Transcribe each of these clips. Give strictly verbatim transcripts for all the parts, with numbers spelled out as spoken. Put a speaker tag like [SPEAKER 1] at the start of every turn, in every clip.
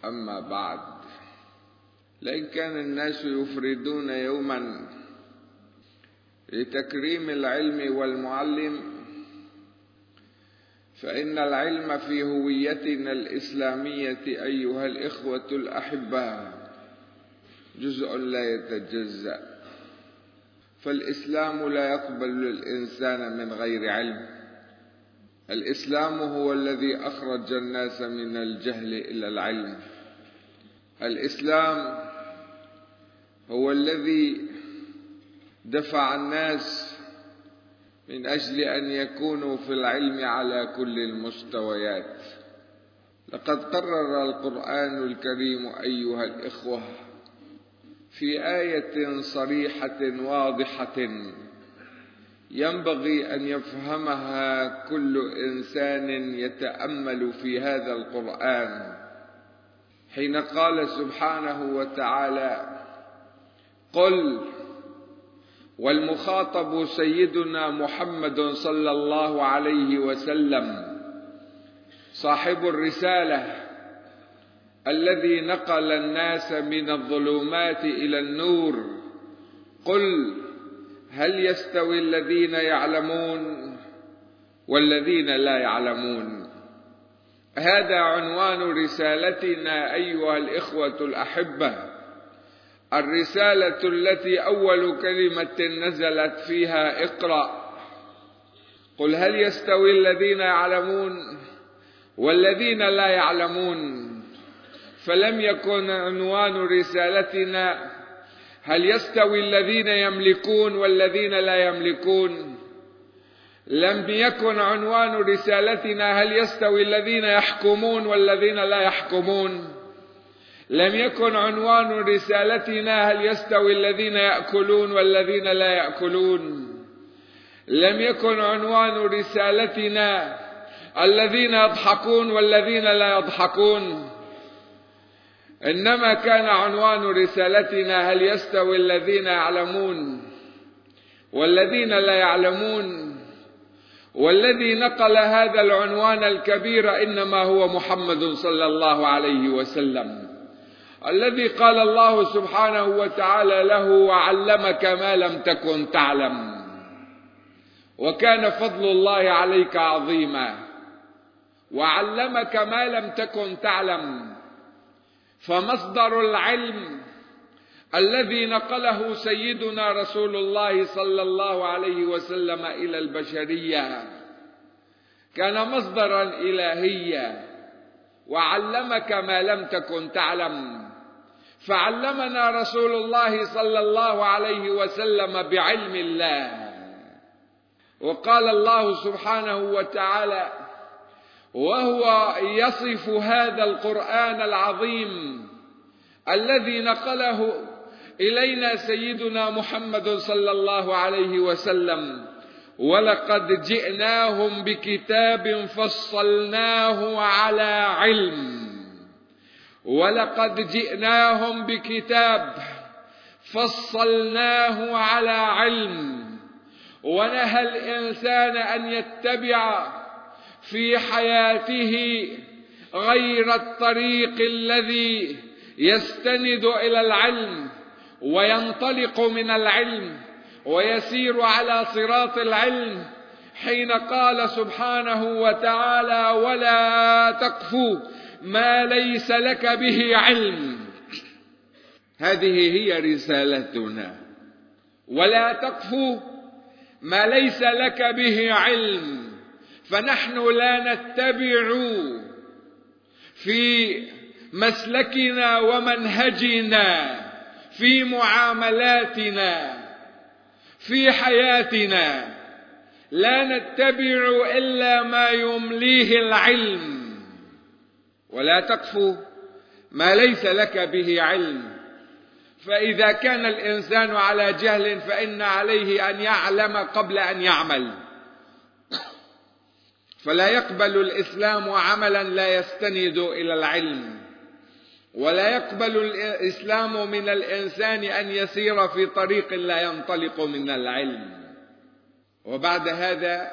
[SPEAKER 1] أما بعد، لئن كان الناس يفردون يوما لتكريم العلم والمعلم، فإن العلم في هويتنا الإسلامية أيها الإخوة الأحباء جزء لا يتجزأ، فالإسلام لا يقبل الإنسان من غير علم. الإسلام هو الذي أخرج الناس من الجهل إلى العلم. الإسلام هو الذي دفع الناس من أجل أن يكونوا في العلم على كل المستويات. لقد قرر القرآن الكريم أيها الإخوة في آية صريحة واضحة ينبغي أن يفهمها كل إنسان يتأمل في هذا القرآن، حين قال سبحانه وتعالى: قل، والمخاطب سيدنا محمد صلى الله عليه وسلم صاحب الرسالة الذي نقل الناس من الظلمات إلى النور. قل هل يستوي الذين يعلمون والذين لا يعلمون؟ هذا عنوان رسالتنا أيها الإخوة الأحبة، الرسالة التي أول كلمة نزلت فيها اقرأ. قل هل يستوي الذين يعلمون والذين لا يعلمون؟ فلم يكن عنوان رسالتنا هل يستوي الذين يملكون والذين لا يملكون. لم يكن عنوان رسالتنا هل يستوي الذين يحكمون والذين لا يحكمون. لم يكن عنوان رسالتنا هل يستوي الذين يأكلون والذين لا يأكلون. لم يكن عنوان رسالتنا الذين يضحكون والذين لا يضحكون. إنما كان عنوان رسالتنا هل يستوي الذين يعلمون والذين لا يعلمون. والذي نقل هذا العنوان الكبير إنما هو محمد صلى الله عليه وسلم، الذي قال الله سبحانه وتعالى له: وعلمك ما لم تكن تعلم وكان فضل الله عليك عظيما. وعلمك ما لم تكن تعلم، فمصدر العلم الذي نقله سيدنا رسول الله صلى الله عليه وسلم إلى البشرية كان مصدرا إلهيا. وعلمك ما لم تكن تعلم، فعلمنا رسول الله صلى الله عليه وسلم بعلم الله. وقال الله سبحانه وتعالى وهو يصف هذا القرآن العظيم الذي نقله إلينا سيدنا محمد صلى الله عليه وسلم: ولقد جئناهم بكتاب فصلناه على علم. ولقد جئناهم بكتاب فصلناه على علم. ونهى الإنسان أن يتبع في حياته غير الطريق الذي يستند إلى العلم وينطلق من العلم ويسير على صراط العلم، حين قال سبحانه وتعالى: ولا تقف ما ليس لك به علم. هذه هي رسالتنا: ولا تقف ما ليس لك به علم. فنحن لا نتبع في مسلكنا ومنهجنا، في معاملاتنا، في حياتنا، لا نتبع إلا ما يمليه العلم. ولا تقف ما ليس لك به علم. فإذا كان الإنسان على جهل فإن عليه أن يعلم قبل أن يعمل. فلا يقبل الإسلام عملا لا يستند إلى العلم، ولا يقبل الإسلام من الإنسان أن يسير في طريق لا ينطلق من العلم. وبعد هذا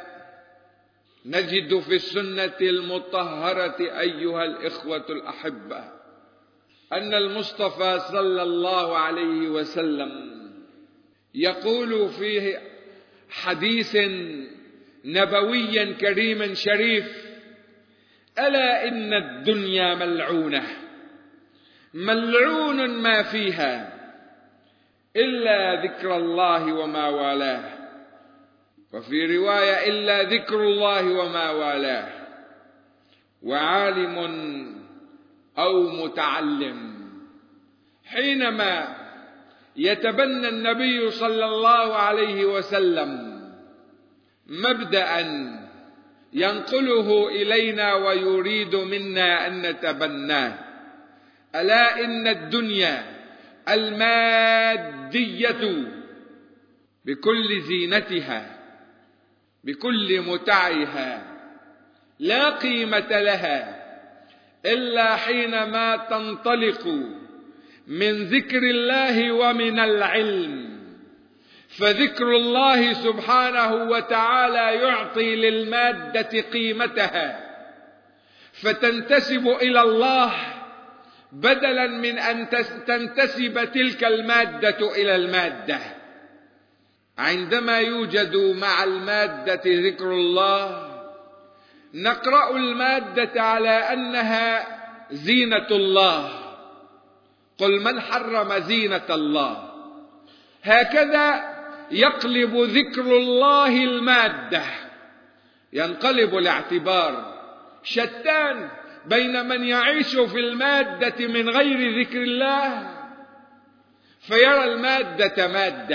[SPEAKER 1] نجد في السنة المطهرة أيها الإخوة الأحبة أن المصطفى صلى الله عليه وسلم يقول في حديث نبوي كريم شريف: ألا إن الدنيا ملعونة، ملعون ما فيها إلا ذكر الله وما والاه، وفي رواية إلا ذكر الله وما والاه، وعالم أو متعلم. حينما يتبنى النبي صلى الله عليه وسلم مبدأ ينقله إلينا ويريد منا أن نتبناه: ألا إن الدنيا المادية بكل زينتها بكل متعها لا قيمة لها إلا حينما تنطلق من ذكر الله ومن العلم. فذكر الله سبحانه وتعالى يعطي للمادة قيمتها، فتنتسب إلى الله بدلا من أن تنتسب تلك المادة إلى المادة. عندما يوجد مع المادة ذكر الله نقرأ المادة على أنها زينة الله. قل من حرم زينة الله. هكذا يقلب ذكر الله المادة، ينقلب الاعتبار. شتان بين من يعيش في المادة من غير ذكر الله فيرى المادة مادة،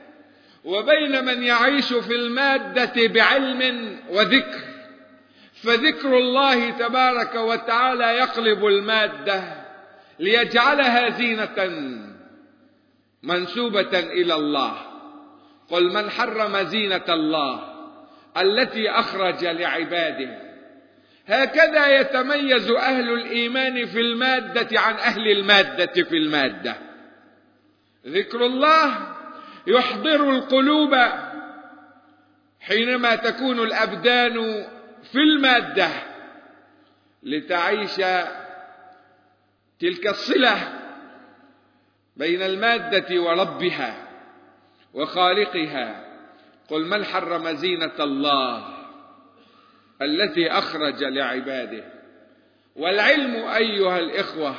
[SPEAKER 1] وبين من يعيش في المادة بعلم وذكر، فذكر الله تبارك وتعالى يقلب المادة ليجعلها زينة منسوبة إلى الله. قل من حرم زينة الله التي أخرج لعباده. هكذا يتميز أهل الإيمان في المادة عن أهل المادة في المادة. ذكر الله يحضر القلوب حينما تكون الأبدان في المادة لتعيش تلك الصلة بين المادة وربها وخالقها. قل من حرم زينة الله التي أخرج لعباده. والعلم أيها الإخوة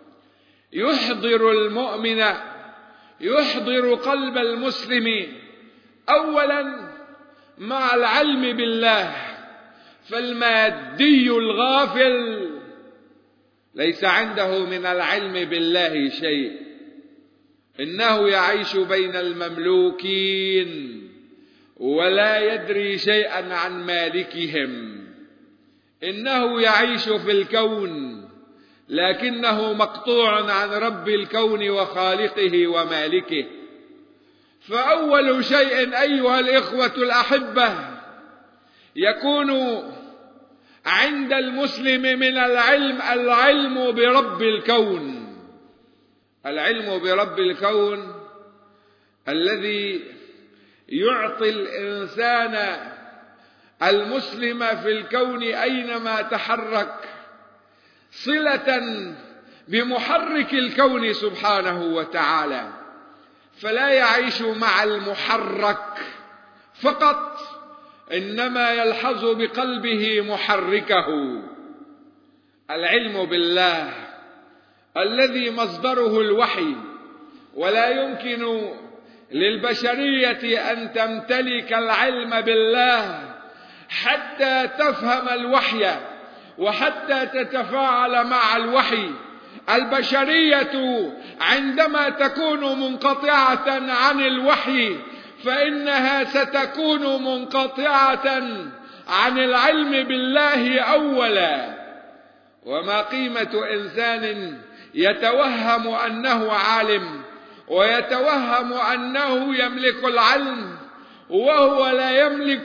[SPEAKER 1] يحضر المؤمن، يحضر قلب المسلم أولا مع العلم بالله. فالمادي الغافل ليس عنده من العلم بالله شيء، إنه يعيش بين المملوكين ولا يدري شيئا عن مالكهم. إنه يعيش في الكون لكنه مقطوع عن رب الكون وخالقه ومالكه. فأول شيء أيها الإخوة الأحبة يكون عند المسلم من العلم العلم برب الكون. العلم برب الكون الذي يعطي الإنسان المسلم في الكون أينما تحرك صلة بمحرك الكون سبحانه وتعالى، فلا يعيش مع المحرك فقط، إنما يلحظ بقلبه محركه. العلم بالله الذي مصدره الوحي، ولا يمكن للبشرية أن تمتلك العلم بالله حتى تفهم الوحي وحتى تتفاعل مع الوحي. البشرية عندما تكون منقطعة عن الوحي فإنها ستكون منقطعة عن العلم بالله أولا. وما قيمة إنسان يتوهم أنه عالم ويتوهم أنه يملك العلم وهو لا يملك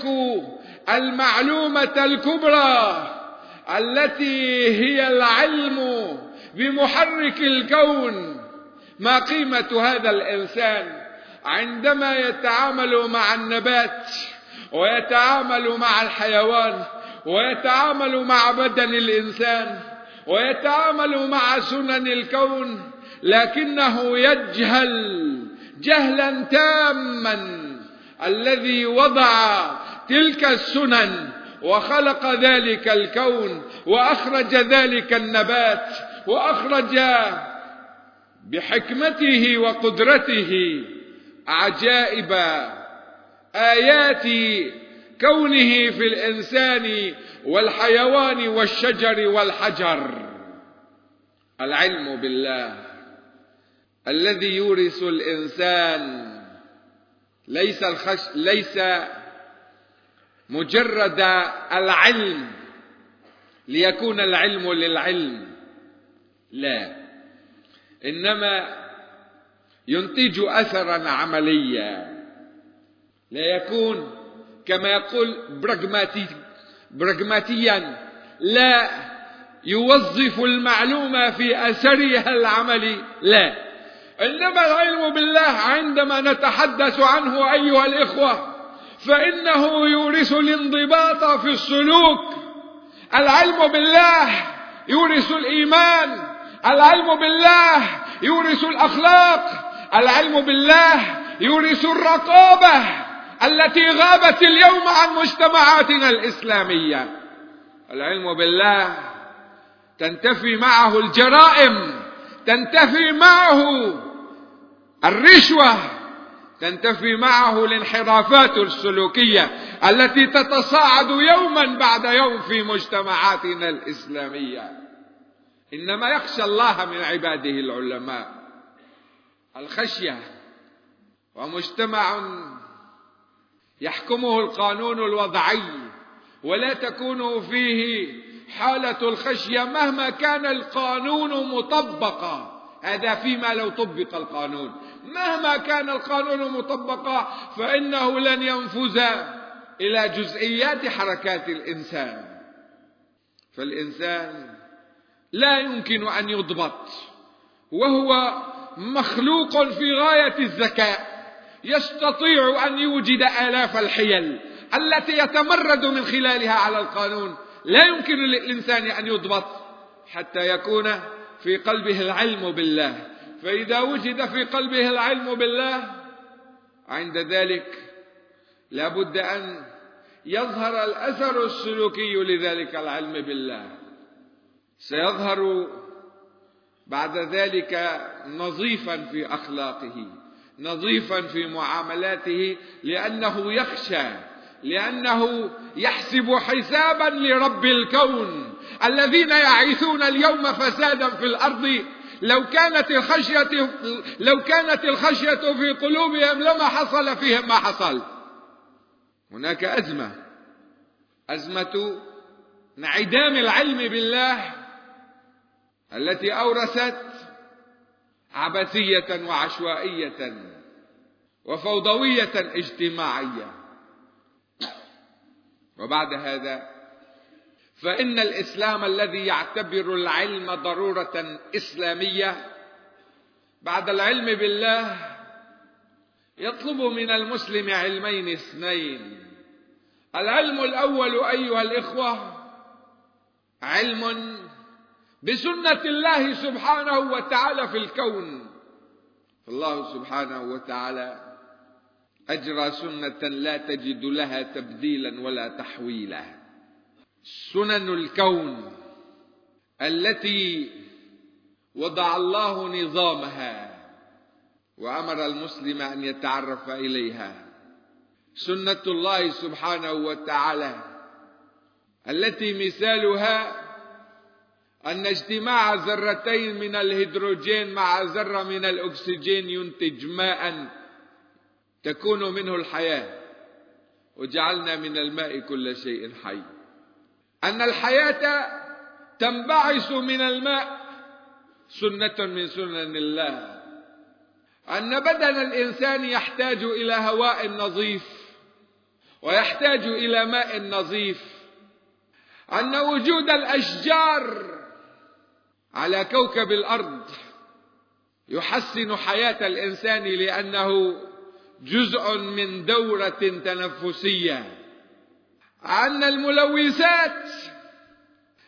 [SPEAKER 1] المعلومة الكبرى التي هي العلم بمحرك الكون. ما قيمة هذا الإنسان عندما يتعامل مع النبات ويتعامل مع الحيوان ويتعامل مع بدن الإنسان ويتعامل مع سنن الكون، لكنه يجهل جهلا تاما الذي وضع تلك السنن وخلق ذلك الكون وأخرج ذلك النبات وأخرج بحكمته وقدرته عجائب آيات كونه في الإنسان والحيوان والشجر والحجر. العلم بالله الذي يورث الإنسان ليس الخش ليس مجرد العلم ليكون العلم للعلم، لا، إنما ينتج أثرا عمليا، لا يكون كما يقول براغماتي براغماتيا، لا يوظف المعلومة في أثرها العملي، لا، إنما العلم بالله عندما نتحدث عنه أيها الإخوة فإنه يورث الانضباط في السلوك. العلم بالله يورث الإيمان، العلم بالله يورث الأخلاق، العلم بالله يورث الرقابة التي غابت اليوم عن مجتمعاتنا الإسلامية. العلم بالله تنتفي معه الجرائم، تنتفي معه الرشوة، تنتفي معه الانحرافات السلوكية التي تتصاعد يوما بعد يوم في مجتمعاتنا الإسلامية. إنما يخشى الله من عباده العلماء. الخشية ومجتمع يحكمه القانون الوضعي ولا تكون فيه حالة الخشية مهما كان القانون مطبقا. هذا فيما لو طبق القانون، مهما كان القانون مطبقا فإنه لن ينفذ إلى جزئيات حركات الإنسان. فالإنسان لا يمكن أن يضبط، وهو مخلوق في غاية الذكاء، يستطيع أن يوجد آلاف الحيل التي يتمرد من خلالها على القانون. لا يمكن للإنسان أن يضبط حتى يكون في قلبه العلم بالله. فإذا وجد في قلبه العلم بالله عند ذلك لابد أن يظهر الأثر السلوكي لذلك العلم بالله. سيظهر بعد ذلك نظيفا في أخلاقه، نظيفا في معاملاته، لأنه يخشى، لأنه يحسب حسابا لرب الكون. الذين يعيثون اليوم فسادا في الأرض لو كانت الخشية لو كانت الخشية في قلوبهم لما حصل فيهم ما حصل. هناك أزمة، أزمة انعدام العلم بالله التي أورثت عبثية وعشوائية وفوضوية اجتماعية. وبعد هذا فإن الإسلام الذي يعتبر العلم ضرورة إسلامية بعد العلم بالله يطلب من المسلم علمين اثنين. العلم الأول أيها الإخوة علم بسنة الله سبحانه وتعالى في الكون. فالله سبحانه وتعالى أجرى سنة لا تجد لها تبديلا ولا تحويلا. سنن الكون التي وضع الله نظامها وأمر المسلم أن يتعرف إليها. سنة الله سبحانه وتعالى التي مثالها أن اجتماع ذرتين من الهيدروجين مع ذرة من الأكسجين ينتج ماء تكون منه الحياة، وجعلنا من الماء كل شيء حي. أن الحياة تنبعث من الماء سنة من سنن الله. أن بدن الإنسان يحتاج إلى هواء نظيف ويحتاج إلى ماء نظيف. أن وجود الأشجار على كوكب الأرض يحسن حياة الإنسان لأنه جزء من دورة تنفسية. أن الملوثات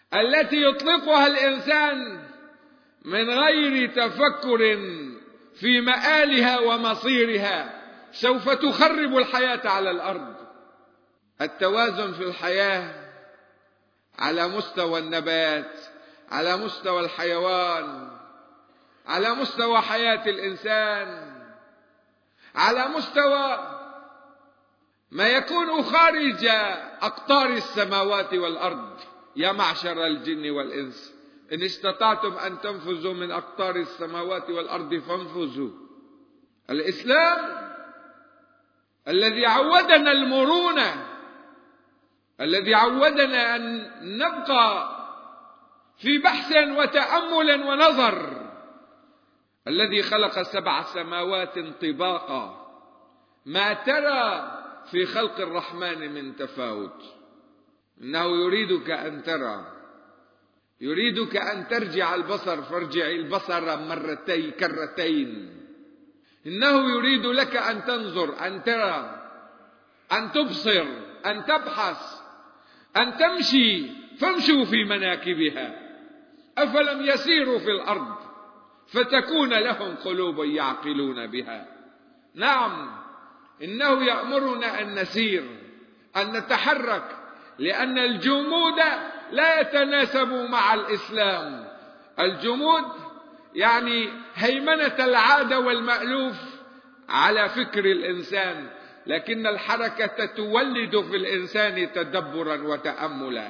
[SPEAKER 1] التي يطلقها الإنسان من غير تفكر في مآلها ومصيرها سوف تخرب الحياة على الأرض. التوازن في الحياة على مستوى النبات، على مستوى الحيوان، على مستوى حياة الإنسان، على مستوى ما يكون خارج أقطار السماوات والأرض. يا معشر الجن والإنس إن استطعتم أن تنفذوا من أقطار السماوات والأرض فانفذوا. الإسلام الذي عودنا المرونة، الذي عودنا أن نبقى في بحث وتأمل ونظر، الذي خلق سبع سماوات طباقا، ما ترى في خلق الرحمن من تفاوت. إنه يريدك أن ترى، يريدك أن ترجع البصر فارجع البصر مرتين كرتين. إنه يريد لك أن تنظر، أن ترى، أن تبصر، أن تبحث، أن تمشي. فامشوا في مناكبها أفلم يسيروا في الأرض فتكون لهم قلوب يعقلون بها. نعم، إنه يأمرنا أن نسير، أن نتحرك، لأن الجمود لا يتناسب مع الإسلام. الجمود يعني هيمنة العادة والمألوف على فكر الإنسان، لكن الحركة تولد في الإنسان تدبرا وتأملا.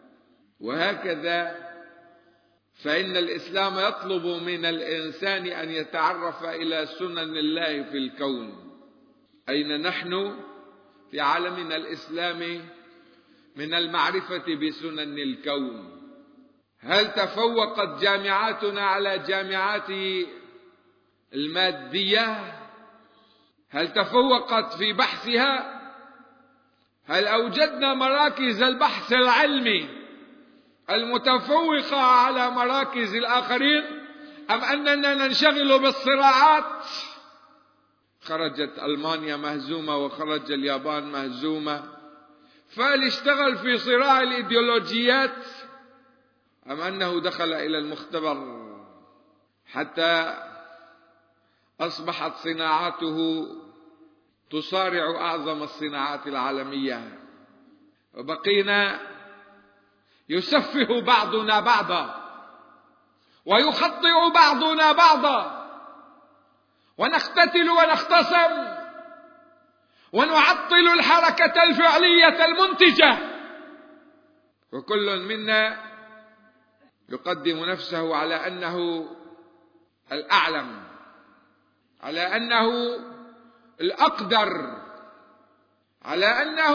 [SPEAKER 1] وهكذا فإن الإسلام يطلب من الإنسان أن يتعرف إلى سنن الله في الكون. أين نحن في عالمنا الإسلامي من المعرفة بسنن الكون؟ هل تفوقت جامعاتنا على جامعات المادية؟ هل تفوقت في بحثها؟ هل أوجدنا مراكز البحث العلمي المتفوقة على مراكز الآخرين، أم أننا ننشغل بالصراعات؟ خرجت ألمانيا مهزومة وخرج اليابان مهزومة، فهل اشتغل في صراع الإيديولوجيات أم أنه دخل إلى المختبر حتى أصبحت صناعاته تصارع أعظم الصناعات العالمية، وبقينا يسفه بعضنا بعضا ويخطئ بعضنا بعضا ونقتتل ونختصم ونعطل الحركة الفعلية المنتجة، وكل منا يقدم نفسه على أنه الأعلم، على أنه الأقدر، على أنه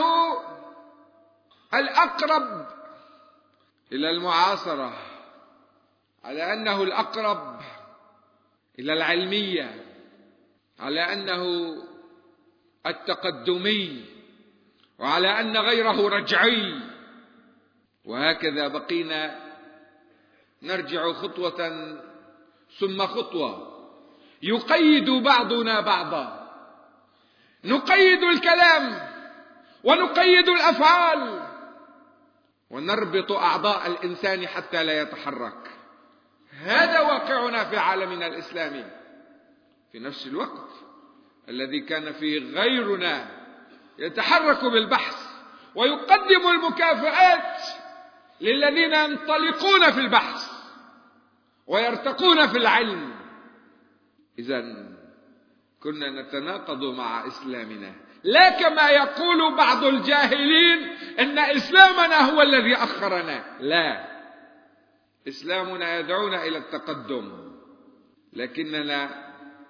[SPEAKER 1] الأقرب إلى المعاصرة، على أنه الأقرب إلى العلمية، على أنه التقدمي، وعلى أن غيره رجعي. وهكذا بقينا نرجع خطوة ثم خطوة، يقيد بعضنا بعضا، نقيد الكلام ونقيد الأفعال ونربط أعضاء الإنسان حتى لا يتحرك. هذا واقعنا في عالمنا الإسلامي. في نفس الوقت الذي كان فيه غيرنا يتحرك بالبحث ويقدم المكافآت للذين ينطلقون في البحث ويرتقون في العلم. إذن كنا نتناقض مع إسلامنا، لا كما يقول بعض الجاهلين إن إسلامنا هو الذي أخرنا. لا، إسلامنا يدعونا إلى التقدم، لكننا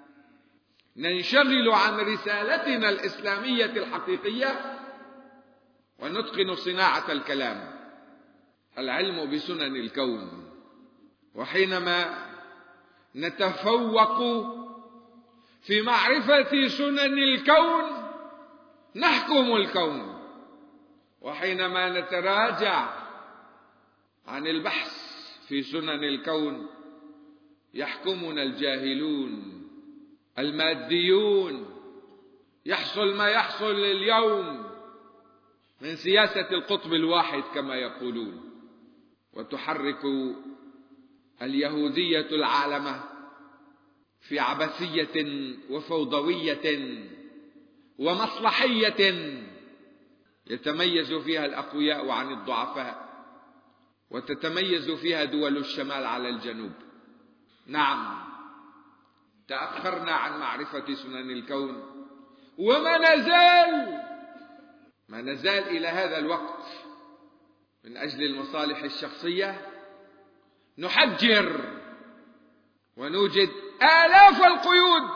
[SPEAKER 1] ننشغل عن رسالتنا الإسلامية الحقيقية ونتقن صناعة الكلام، العلم بسنن الكون. وحينما نتفوق في معرفة سنن الكون نحكم الكون، وحينما نتراجع عن البحث في سنن الكون يحكمنا الجاهلون الماديون. يحصل ما يحصل اليوم من سياسة القطب الواحد كما يقولون، وتحرك اليهودية العالم في عبثية وفوضوية ومصلحية يتميز فيها الأقوياء عن الضعفاء، وتتميز فيها دول الشمال على الجنوب. نعم، تأخرنا عن معرفة سنن الكون، وما نزال ما نزال إلى هذا الوقت من أجل المصالح الشخصية نحجر ونوجد آلاف القيود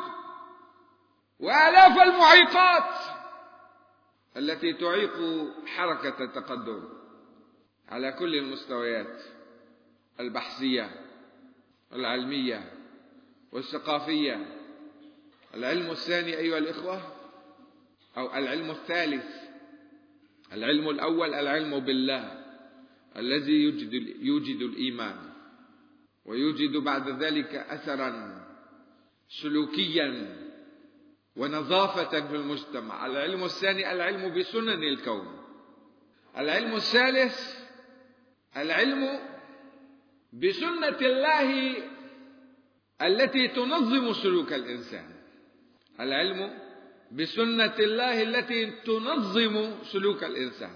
[SPEAKER 1] وآلاف المعيقات التي تعيق حركة التقدم على كل المستويات البحثية والعلمية والثقافية. العلم الثاني أيها الإخوة، أو العلم الثالث، العلم الأول العلم بالله الذي يوجد, يوجد الإيمان ويوجد بعد ذلك أثرا سلوكيا ونظافة في المجتمع. العلم الثاني العلم بسنن الكون. العلم الثالث العلم بسنة الله التي تنظم سلوك الإنسان. العلم بسنة الله التي تنظم سلوك الإنسان.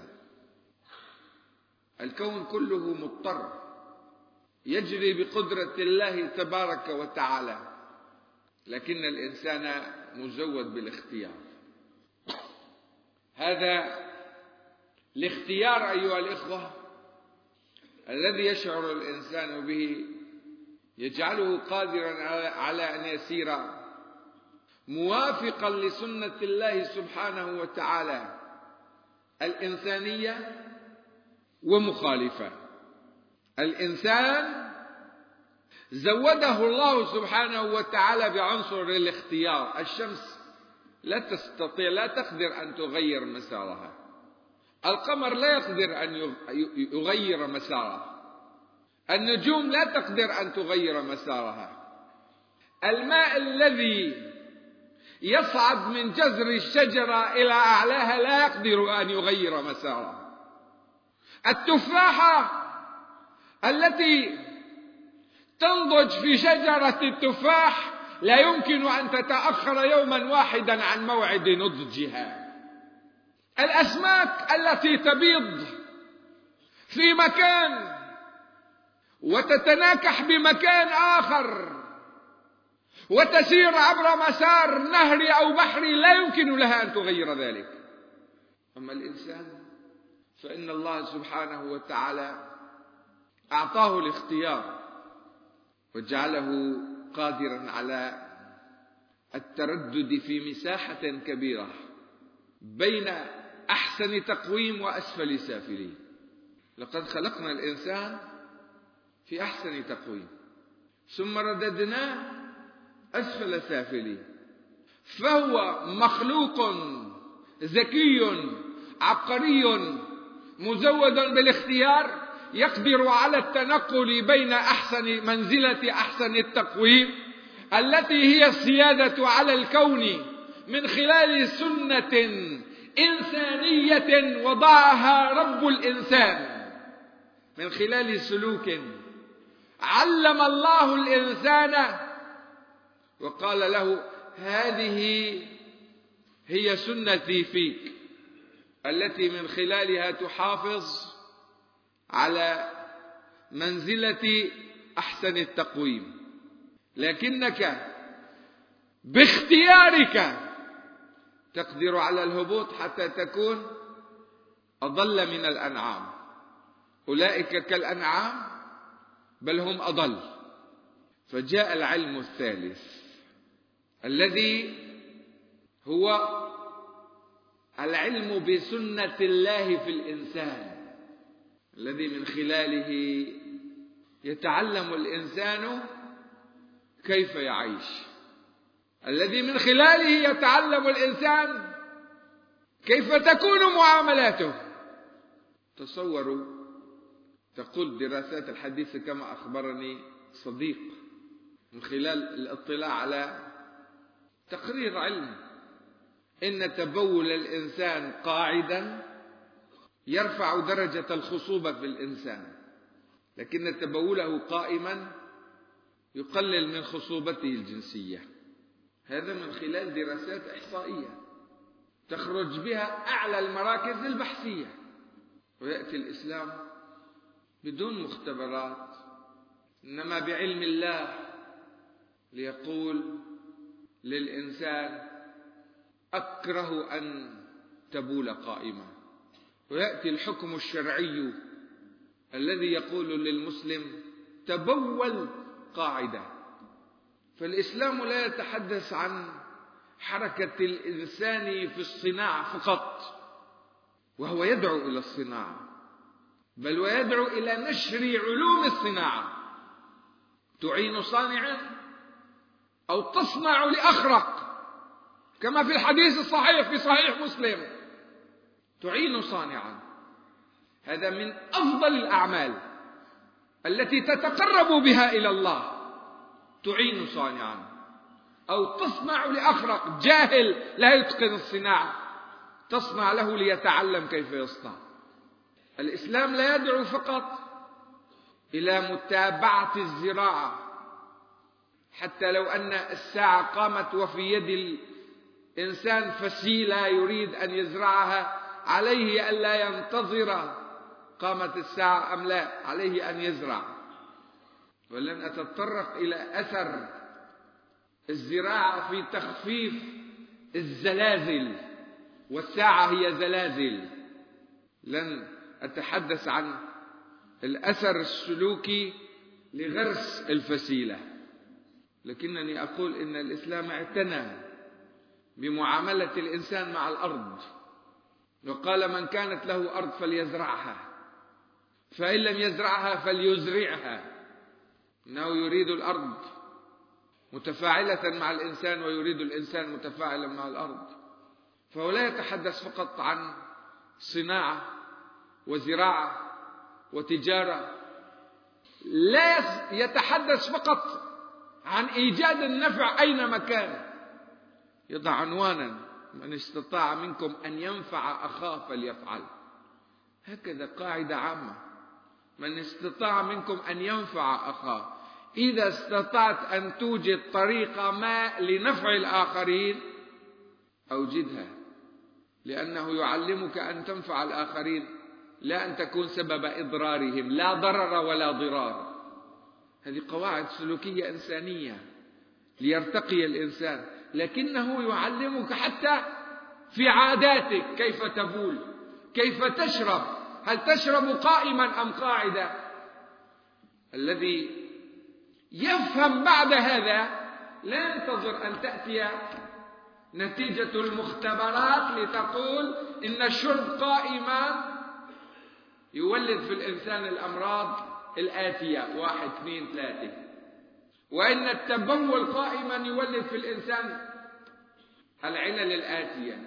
[SPEAKER 1] الكون كله مضطر يجري بقدرة الله تبارك وتعالى، لكن الإنسان مزود بالاختيار. هذا الاختيار أيها الإخوة الذي يشعر الإنسان به يجعله قادرا على أن يسير موافقا لسنة الله سبحانه وتعالى الإنسانية ومخالفة. الإنسان زوده الله سبحانه وتعالى بعنصر الاختيار. الشمس لا تستطيع لا تقدر أن تغير مسارها، القمر لا يقدر أن يغير مساره، النجوم لا تقدر أن تغير مسارها، الماء الذي يصعد من جذر الشجرة إلى أعلاها لا يقدر أن يغير مساره، التفاحة التي تنضج في شجرة التفاح لا يمكن أن تتأخر يوما واحدا عن موعد نضجها، الأسماك التي تبيض في مكان وتتناكح بمكان آخر وتسير عبر مسار نهري أو بحري لا يمكن لها أن تغير ذلك. أما الإنسان فإن الله سبحانه وتعالى أعطاه الاختيار وجعله قادرا على التردد في مساحة كبيرة بين أحسن تقويم وأسفل سافلين. لقد خلقنا الإنسان في أحسن تقويم ثم رددناه أسفل سافلين، فهو مخلوق ذكي عبقري مزود بالاختيار يقدر على التنقل بين أحسن منزلة أحسن التقويم التي هي السيادة على الكون من خلال سنة إنسانية وضعها رب الإنسان، من خلال سلوك علم الله الإنسان وقال له هذه هي سنتي فيك التي من خلالها تحافظ على منزلة أحسن التقويم، لكنك باختيارك تقدر على الهبوط حتى تكون أضل من الأنعام. أولئك كالأنعام بل هم أضل. فجاء العلم الثالث الذي هو العلم بسنة الله في الإنسان، الذي من خلاله يتعلم الإنسان كيف يعيش، الذي من خلاله يتعلم الإنسان كيف تكون معاملاته. تصوروا، تقول دراسات الحديث كما أخبرني صديق من خلال الاطلاع على تقرير علمي، إن تبول الإنسان قاعدا يرفع درجة الخصوبة في الإنسان. لكن تبوله قائما يقلل من خصوبته الجنسية. هذا من خلال دراسات إحصائية تخرج بها أعلى المراكز البحثية. ويأتي الإسلام بدون مختبرات، إنما بعلم الله، ليقول للإنسان أكره أن تبول قائمة. ويأتي الحكم الشرعي الذي يقول للمسلم تبول قاعدة. فالإسلام لا يتحدث عن حركة الإنسان في الصناعة فقط، وهو يدعو إلى الصناعة، بل ويدعو إلى نشر علوم الصناعة. تعين صانعا أو تصنع لأخرق، كما في الحديث الصحيح في صحيح مسلم، تعين صانعا. هذا من أفضل الأعمال التي تتقرب بها إلى الله. تعين صانعا أو تصنع لأخرق، جاهل لا يتقن الصناعة تصنع له ليتعلم كيف يصنع. الإسلام لا يدعو فقط إلى متابعة الزراعة، حتى لو أن الساعة قامت وفي يد الإنسان فسيلة يريد أن يزرعها، عليه أن لا ينتظر قامت الساعة أم لا، عليه أن يزرع. ولن أتطرق إلى أثر الزراعة في تخفيف الزلازل، والساعة هي زلازل. لن أتحدث عن الأثر السلوكي لغرس الفسيلة، لكنني أقول إن الإسلام اعتنى بمعاملة الإنسان مع الأرض، وقال من كانت له أرض فليزرعها، فإن لم يزرعها فليزرعها. إنه يريد الأرض متفاعلة مع الإنسان، ويريد الإنسان متفاعلا مع الأرض. فهو لا يتحدث فقط عن صناعة وزراعة وتجارة، لا يتحدث فقط عن إيجاد النفع أينما كان. يضع عنوانا من استطاع منكم أن ينفع أخاه فليفعل. هكذا قاعدة عامة، من استطاع منكم أن ينفع أخاه. إذا استطعت أن توجد طريقة ما لنفع الآخرين أوجدها، لأنه يعلمك أن تنفع الآخرين، لا أن تكون سبب إضرارهم، لا ضرر ولا ضرار. هذه قواعد سلوكية إنسانية ليرتقي الإنسان، لكنه يعلمك حتى في عاداتك، كيف تبول، كيف تشرب، هل تشرب قائما أم قاعدة. الذي يفهم بعد هذا لا ينتظر أن تأتي نتيجة المختبرات لتقول إن الشرب قائما يولد في الإنسان الأمراض الآتية واحد اثنين ثلاثة، وإن التبول قائما يولد في الإنسان العلل الآتية.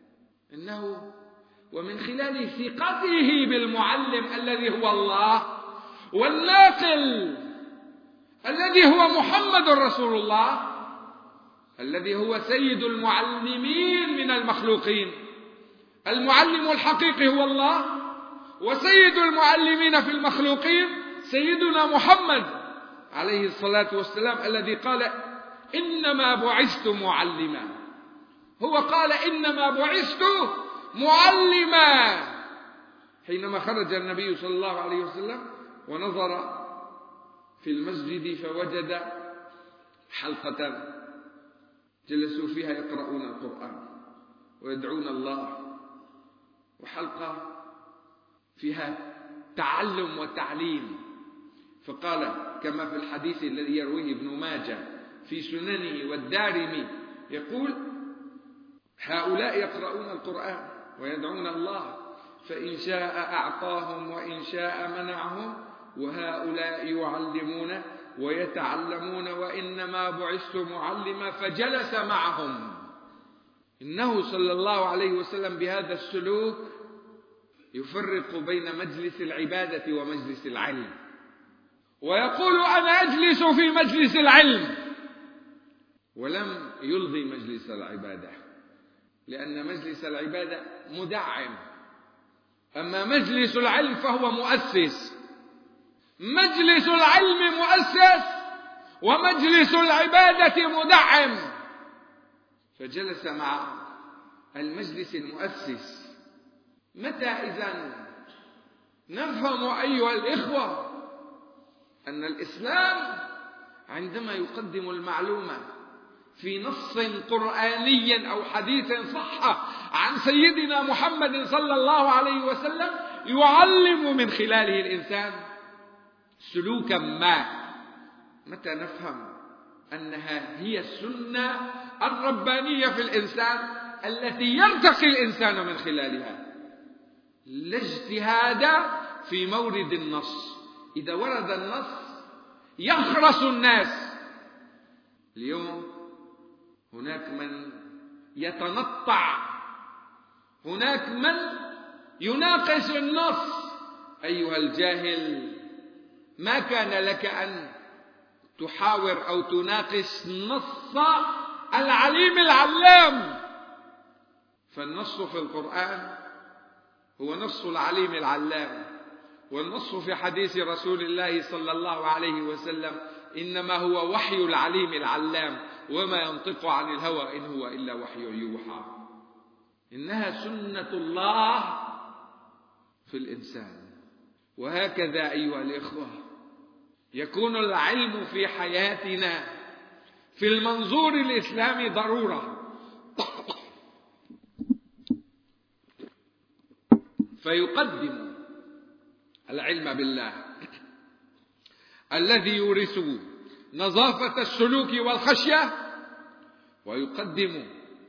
[SPEAKER 1] إنه ومن خلال ثقته بالمعلم الذي هو الله، والناقل الذي هو محمد رسول الله، الذي هو سيد المعلمين من المخلوقين. المعلم الحقيقي هو الله، وسيد المعلمين في المخلوقين سيدنا محمد عليه الصلاة والسلام، الذي قال إنما بعثت معلما. هو قال إنما بعثت معلما حينما خرج النبي صلى الله عليه وسلم ونظر في المسجد فوجد حلقة جلسوا فيها يقرؤون القرآن ويدعون الله، وحلقة فيها تعلم وتعليم. فقال كما في الحديث الذي يرويه ابن ماجه في سننه والدارمي، يقول هؤلاء يقرؤون القرآن ويدعون الله، فإن شاء أعطاهم وإن شاء منعهم، وهؤلاء يعلمون ويتعلمون، وإنما بعثت معلما. فجلس معهم. إنه صلى الله عليه وسلم بهذا السلوك يفرق بين مجلس العبادة ومجلس العلم، ويقول أنا أجلس في مجلس العلم، ولم يلغي مجلس العبادة، لأن مجلس العبادة مدعم، أما مجلس العلم فهو مؤسس. مجلس العلم مؤسس ومجلس العبادة مدعم، فجلس مع المجلس المؤسس. متى إذن نفهم أيها الإخوة أن الإسلام عندما يقدم المعلومة في نص قرآني أو حديث صح عن سيدنا محمد صلى الله عليه وسلم يعلم من خلاله الإنسان سلوكا ما، متى نفهم أنها هي السنة الربانية في الإنسان التي يرتقي الإنسان من خلالها. لا اجتهاد في مورد النص، إذا ورد النص يخرس الناس. اليوم هناك من يتنطع، هناك من يناقش النص. أيها الجاهل، ما كان لك أن تحاور أو تناقش نص العليم العلام، فالنص في القرآن هو نص العليم العلام، والنص في حديث رسول الله صلى الله عليه وسلم إنما هو وحي العليم العلام، وما ينطق عن الهوى إن هو إلا وحي يوحى. إنها سنة الله في الإنسان. وهكذا أيها الإخوة يكون العلم في حياتنا في المنظور الإسلامي ضرورة، فيقدم العلم بالله الذي يورث نظافة السلوك والخشية، ويقدم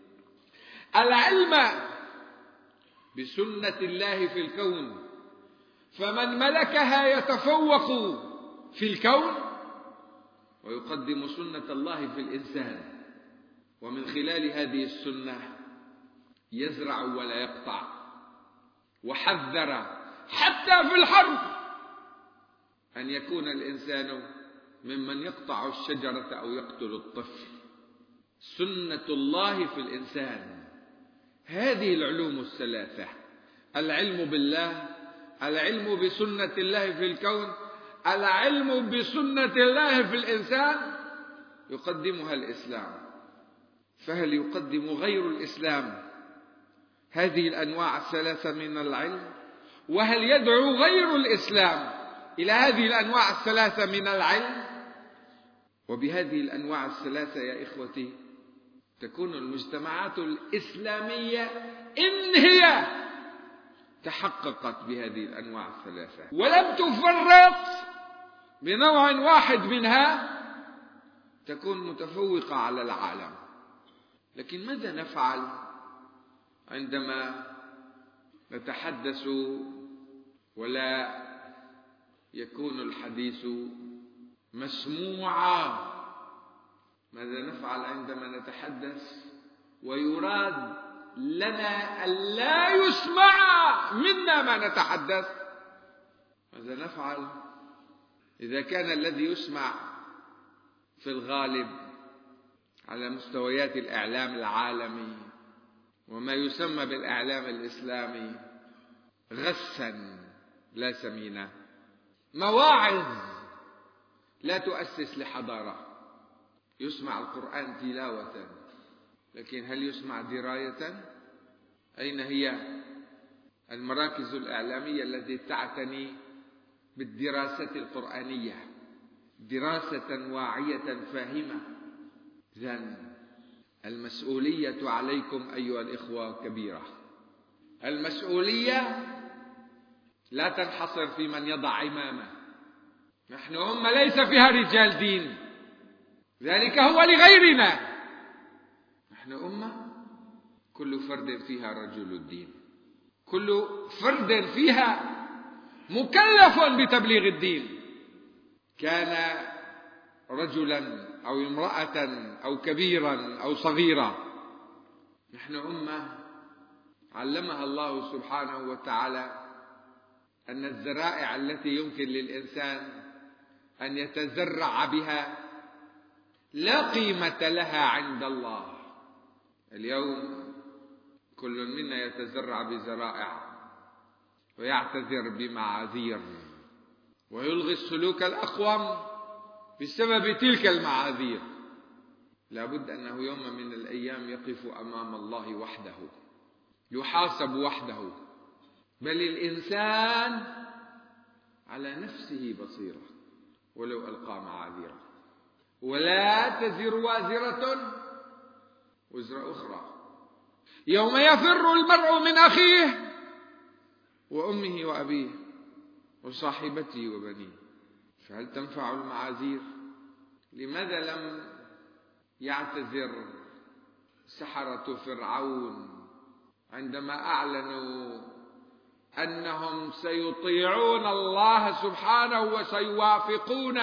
[SPEAKER 1] العلم بسنة الله في الكون، فمن ملكها يتفوق في الكون، ويقدم سنة الله في الإنسان، ومن خلال هذه السنة يزرع ولا يقطع، وحذر حتى في الحرب أن يكون الإنسان ممن يقطع الشجرة أو يقتل الطفل. سنة الله في الإنسان. هذه العلوم الثلاثة: العلم بالله، العلم بسنة الله في الكون، العلم بسنة الله في الإنسان، يقدمها الإسلام. فهل يقدم غير الإسلام هذه الأنواع الثلاثة من العلم؟ وهل يدعو غير الإسلام إلى هذه الأنواع الثلاثة من العلم؟ وبهذه الأنواع الثلاثة يا إخوتي تكون المجتمعات الإسلامية إن هي تحققت بهذه الأنواع الثلاثة ولم تفرط بنوع واحد منها، تكون متفوقة على العالم. لكن ماذا نفعل عندما نتحدث ولا يكون الحديث مسموعا؟ ماذا نفعل عندما نتحدث ويراد لنا ألا يسمع منا ما نتحدث؟ ماذا نفعل إذا كان الذي يسمع في الغالب على مستويات الإعلام العالمي وما يسمى بالإعلام الإسلامي غثا لا سمينا، مواعظ لا تؤسس لحضارة؟ يسمع القرآن تلاوة، لكن هل يسمع دراية؟ أين هي المراكز الإعلامية التي تعتني بالدراسة القرآنية دراسة واعية فاهمة؟ إذن المسؤولية عليكم أيها الإخوة كبيرة. المسؤولية لا تنحصر في من يضع عمامة. نحن أمة ليس فيها رجال دين، ذلك هو لغيرنا. نحن أمة كل فرد فيها رجل الدين، كل فرد فيها مكلف بتبليغ الدين، كان رجلا أو امرأة أو كبيرا أو صغيرا. نحن أمة علمها الله سبحانه وتعالى أن الذرائع التي يمكن للإنسان أن يتزرع بها لا قيمة لها عند الله. اليوم كل منا يتزرع بذرائع ويعتذر بمعاذير ويلغي السلوك الأقوم بسبب تلك المعاذير. لابد أنه يوم من الأيام يقف أمام الله وحده، يحاسب وحده. بل الإنسان على نفسه بصيرة ولو ألقى معاذيره، ولا تزر وازرة وزر أخرى. يوم يفر المرء من أخيه وأمه وأبيه وصاحبته وبنيه. فهل تنفع المعاذير؟ لماذا لم يعتذر سحرة فرعون عندما أعلنوا أنهم سيطيعون الله سبحانه وسيوافقون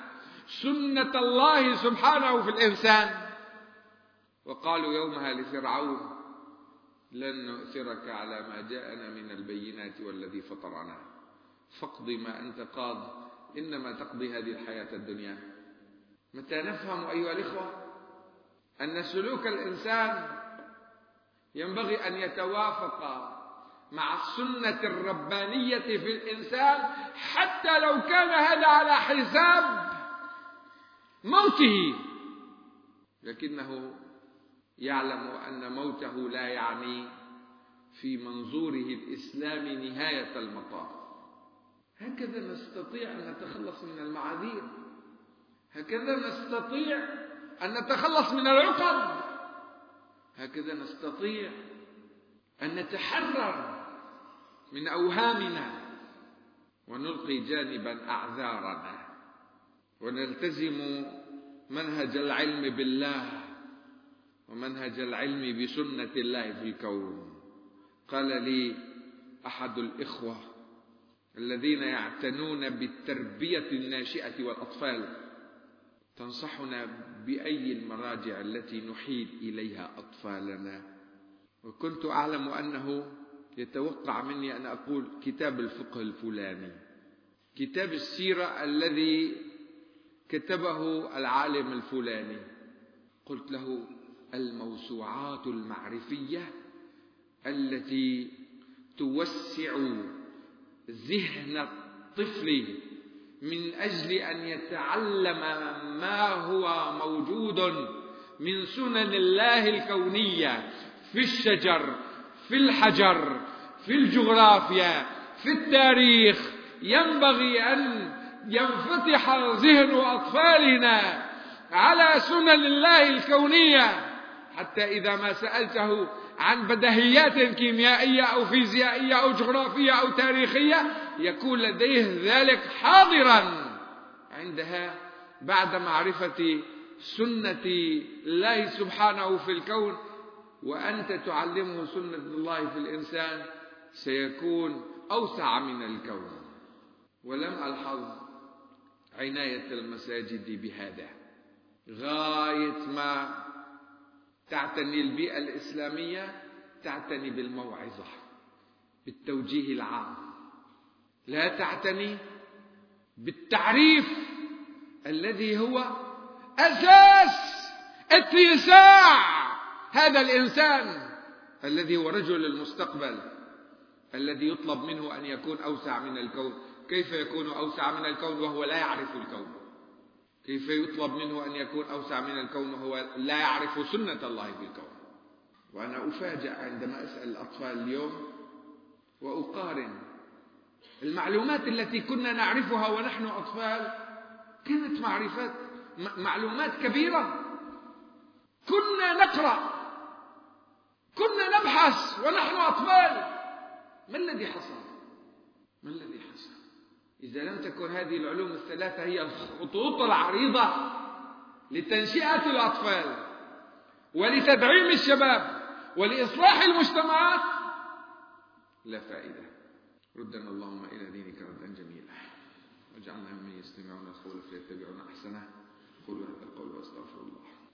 [SPEAKER 1] سنة الله سبحانه في الإنسان؟ وقالوا يومها لفرعون لن نؤثرك على ما جاءنا من البينات والذي فطرنا فاقض ما أنت قاض إنما تقضي هذه الحياة الدنيا. متى نفهم أيها الإخوة أن سلوك الإنسان ينبغي أن يتوافق مع السنة الربانية في الإنسان، حتى لو كان هذا على حساب موته، لكنه يعلم أن موته لا يعني في منظوره الإسلامي نهاية المطاف. هكذا نستطيع أن نتخلص من المعاذير، هكذا نستطيع أن نتخلص من العقد، هكذا نستطيع أن نتحرر من أوهامنا ونلقي جانبا أعذارنا ونلتزم منهج العلم بالله ومنهج العلم بسنة الله في الكون. قال لي أحد الإخوة الذين يعتنون بالتربية الناشئة والأطفال: تنصحنا بأي المراجع التي نحيل إليها أطفالنا؟ وكنت أعلم أنه يتوقع مني أن أقول كتاب الفقه الفلاني، كتاب السيرة الذي كتبه العالم الفلاني. قلت له: الموسوعات المعرفية التي توسع ذهن الطفل من أجل أن يتعلم ما هو موجود من سنن الله الكونية في الشجر، في الحجر، في الجغرافيا، في التاريخ. ينبغي أن ينفتح ذهن أطفالنا على سنن الله الكونية، حتى إذا ما سألته عن بديهيات كيميائية أو فيزيائية أو جغرافية أو تاريخية يكون لديه ذلك حاضرا عندها بعد معرفة سنة الله سبحانه في الكون. وأنت تعلمه سنة الله في الإنسان سيكون أوسع من الكون. ولم ألحظ عناية المساجد بهذا، غاية ما تعتني البيئة الإسلامية تعتني بالموعظة، بالتوجيه العام، لا تعتني بالتعريف الذي هو أساس اتساع هذا الإنسان الذي هو رجل المستقبل، الذي يطلب منه أن يكون أوسع من الكون. كيف يكون أوسع من الكون وهو لا يعرف الكون؟ كيف يطلب منه أن يكون أوسع من الكون وهو لا يعرف سنة الله في الكون؟ وأنا أفاجأ عندما أسأل الأطفال اليوم وأقارن المعلومات التي كنا نعرفها ونحن أطفال، كانت معرفات معلومات كبيرة، كنا نقرأ، كنا نبحث ونحن أطفال. ما الذي حصل؟ ما الذي حصل؟ إذا لم تكن هذه العلوم الثلاثة هي الخطوط العريضة لتنشئة الأطفال ولتدعيم الشباب ولإصلاح المجتمعات، لا فائدة. ردنا اللهم إلى دينك ردا جميلا، واجعلنا ممن يستمعون القول فيتبعون أحسنه. قولوا هذا القول وأستغفر الله.